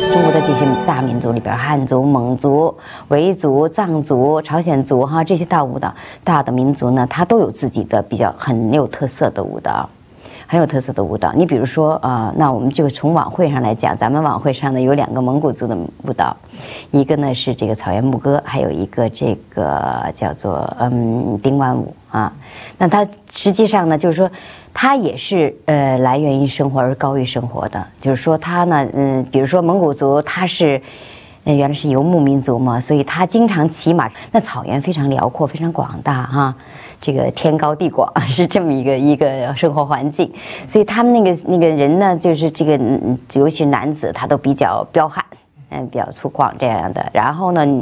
中国的这些大民族里边，汉族、蒙族、维族、藏族、朝鲜族哈，这些大舞蹈、大的民族呢，它都有自己的比较很有特色的舞蹈。很有特色的舞蹈，你比如说那我们就从晚会上来讲，咱们晚会上呢有2个蒙古族的舞蹈，一个呢是这个草原牧歌，还有一个这个叫做丁湾舞啊。那它实际上呢，就是说它也是来源于生活而高于生活的，就是说它呢比如说蒙古族它是。原来是游牧民族嘛，所以他经常骑马。那草原非常辽阔，非常广大哈，这个天高地广是这么一个生活环境。所以他们那个人呢，就是这个尤其是男子，他都比较彪悍，比较粗犷这样的。然后呢，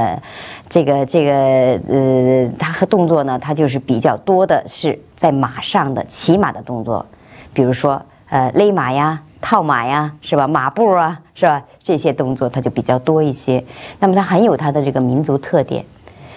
他和动作呢，他就是比较多的是在马上的骑马的动作，比如说勒马呀。套马呀，是吧？马步啊，是吧？这些动作它就比较多一些。那么它很有它的这个民族特点。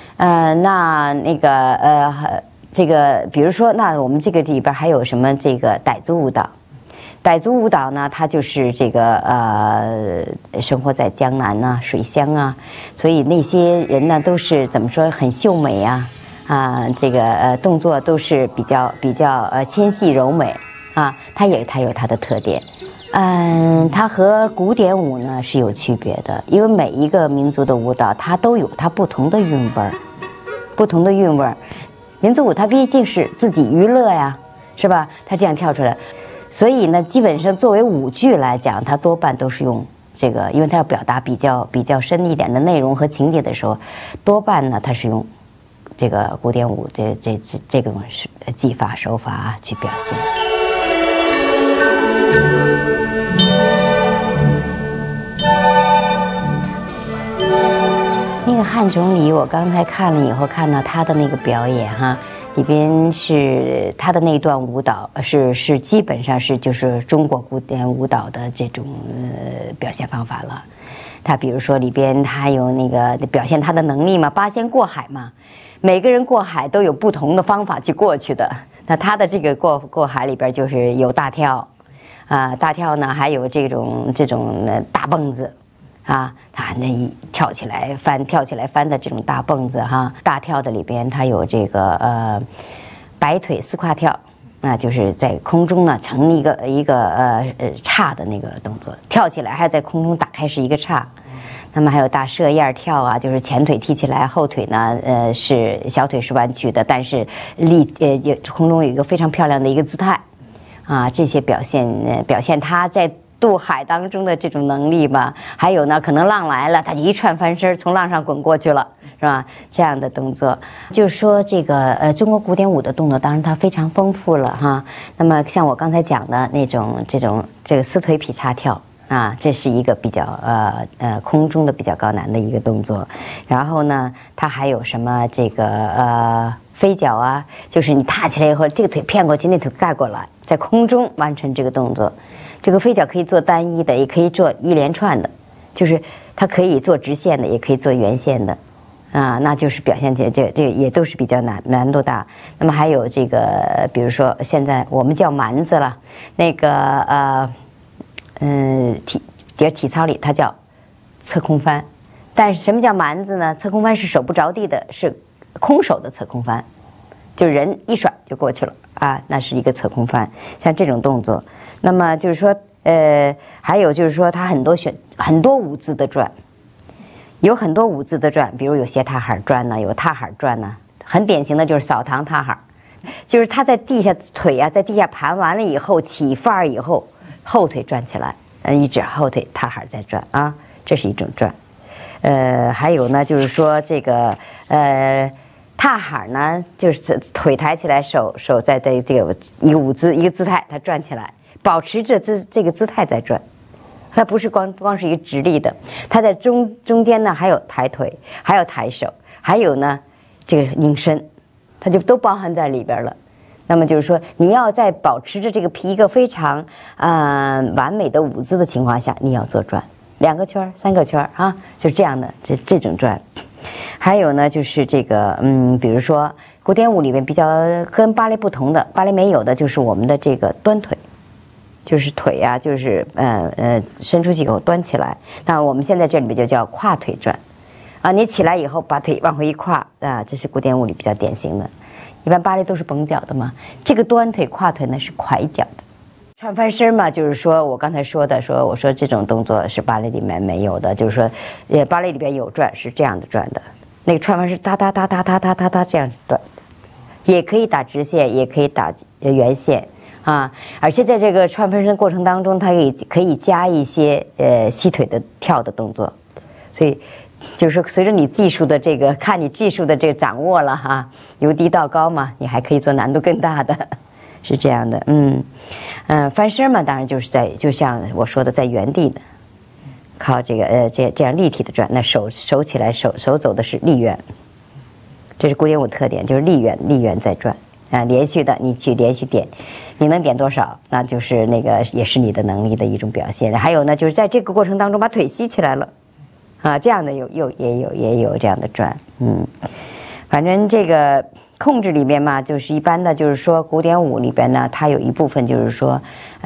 这个，比如说，那我们这个里边还有什么？这个傣族舞蹈。傣族舞蹈呢，它就是这个生活在江南啊、水乡啊，所以那些人呢都是怎么说很秀美啊这个动作都是比较纤细柔美啊，它有它的特点。它和古典舞呢是有区别的，因为每一个民族的舞蹈它都有它不同的韵味儿，不同的韵味儿。民族舞它毕竟是自己娱乐呀，是吧？它这样跳出来，所以呢，基本上作为舞剧来讲，它多半都是用这个，因为它要表达比较深一点的内容和情节的时候，多半呢它是用这个古典舞这种技法手法去表现。那个汉总理，我刚才看了以后，看到他的那个表演哈，里边是他的那段舞蹈是基本上是就是中国古典舞蹈的这种表现方法了。他比如说里边他有那个表现他的能力嘛，八仙过海嘛，每个人过海都有不同的方法去过去的。那他的这个过海里边就是有大跳。大跳呢，还有这种大蹦子，他那一跳起来翻的这种大蹦子哈。大跳的里边，它有这个摆腿4跨跳，就是在空中呢成一个叉的那个动作，跳起来还在空中打开是一个叉。那么还有大射燕跳啊，就是前腿踢起来，后腿呢小腿是弯曲的，但是空中有一个非常漂亮的一个姿态。这些表现他在渡海当中的这种能力吧。还有呢，可能浪来了，他就一串翻身从浪上滚过去了，是吧？这样的动作，就是说这个中国古典舞的动作，当然它非常丰富了哈。那么像我刚才讲的那种这个四腿劈叉跳这是一个比较空中的比较高难的一个动作。然后呢，它还有什么这个飞脚啊，就是你踏起来以后，这个腿骗过去，那腿盖过来，在空中完成这个动作。这个飞脚可以做单一的，也可以做一连串的，就是它可以做直线的，也可以做圆线的，那就是表现起来这也都是比较难度大。那么还有这个，比如说现在我们叫蛮子了，那个体操里它叫侧空翻，但是什么叫蛮子呢？侧空翻是手不着地的，是空手的侧空翻，就是人一甩就过去了那是一个侧空翻，像这种动作。那么就是说，还有就是说，它很多舞姿的转，有很多舞姿的转，比如有斜踏海转呢，有踏海转呢，很典型的就是扫堂踏海，就是他在地下腿在地下盘完了以后起范儿以后，后腿转起来，一指后腿踏海再转这是一种转。还有呢，就是说这个踏海呢，就是腿抬起来，手在这个一个舞姿一个姿态，它转起来，保持着这个姿态在转，它不是光是一个直立的，它在中间呢还有抬腿，还有抬手，还有呢这个拧身，它就都包含在里边了。那么就是说，你要在保持着这个一个非常完美的舞姿的情况下，你要做转2个圈3个圈就这样的这种转。还有呢，就是这个比如说古典舞里面比较跟芭蕾不同的，芭蕾没有的就是我们的这个端腿， 就是腿啊，就是伸出去以后端起来。那我们现在这里面就叫跨腿转，啊，你起来以后把腿往回一跨啊，这是古典舞里比较典型的。一般芭蕾都是绷脚的嘛，这个端腿跨腿呢是跛脚的。串翻身嘛，就是说我刚才说的，我说这种动作是芭蕾里面没有的，就是说，芭蕾里边有转是这样的转的，那个串翻是哒哒哒哒哒哒哒哒这样子转，也可以打直线，也可以打圆线啊，而且在这个串翻身过程当中，它可以加一些吸腿的跳的动作，所以就是说随着你技术的这个看你技术的这个掌握了哈，由低到高嘛，你还可以做难度更大的。是这样的，翻身嘛，当然就是就像我说的，在原地的，靠这个这样立体的转，那手起来，手走的是立圆，这是古典舞特点，就是立圆在转啊，连续的，你去连续点，你能点多少，那就是那个也是你的能力的一种表现。还有呢，就是在这个过程当中把腿吸起来了，啊，这样的也有这样的转，反正这个。控制里边嘛，就是一般的，就是说古典舞里边呢，它有一部分就是说，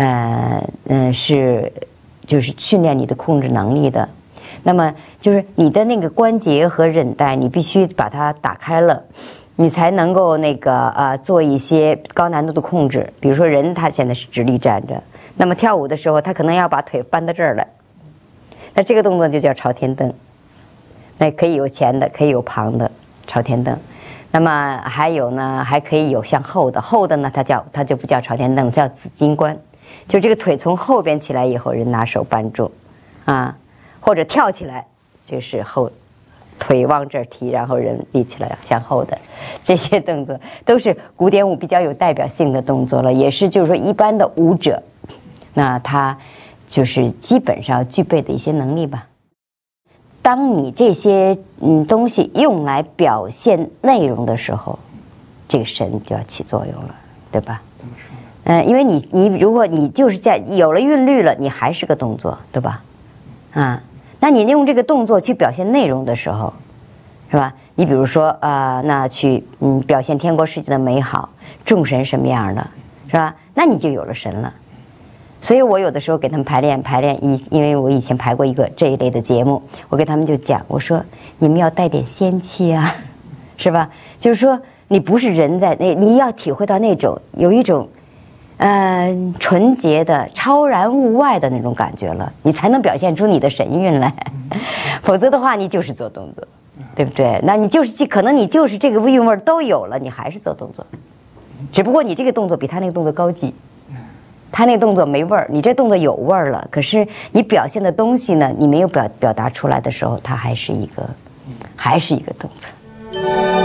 就是训练你的控制能力的。那么就是你的那个关节和韧带，你必须把它打开了，你才能够那个做一些高难度的控制。比如说人他现在是直立站着，那么跳舞的时候，他可能要把腿搬到这儿来，那这个动作就叫朝天蹬。那可以有前的，可以有旁的朝天蹬。那么还有呢，还可以有向后的呢，它就不叫朝天蹬，叫紫金冠，就这个腿从后边起来以后，人拿手扳住，啊，或者跳起来，就是腿往这儿提，然后人立起来向后的，这些动作都是古典舞比较有代表性的动作了，也是就是说一般的舞者，那他就是基本上具备的一些能力吧。当你这些东西用来表现内容的时候，这个神就要起作用了，对吧？ 怎么说呢？ 因为你如果你就是在有了韵律了，你还是个动作，对吧？啊，那你用这个动作去表现内容的时候，是吧？你比如说那去表现天国世界的美好，众神什么样的，是吧？那你就有了神了。所以我有的时候给他们排练，因为我以前排过这一类的节目，我给他们就讲，我说你们要带点仙气啊，是吧？就是说你不是人在你要体会到那种有一种纯洁的超然物外的那种感觉了，你才能表现出你的神韵来。否则的话，你就是做动作，对不对？那你就是可能你就是这个韵味都有了，你还是做动作，只不过你这个动作比他那个动作高级。他那个动作没味儿，你这动作有味儿了。可是你表现的东西呢，你没有表达出来的时候，它还是一个动作。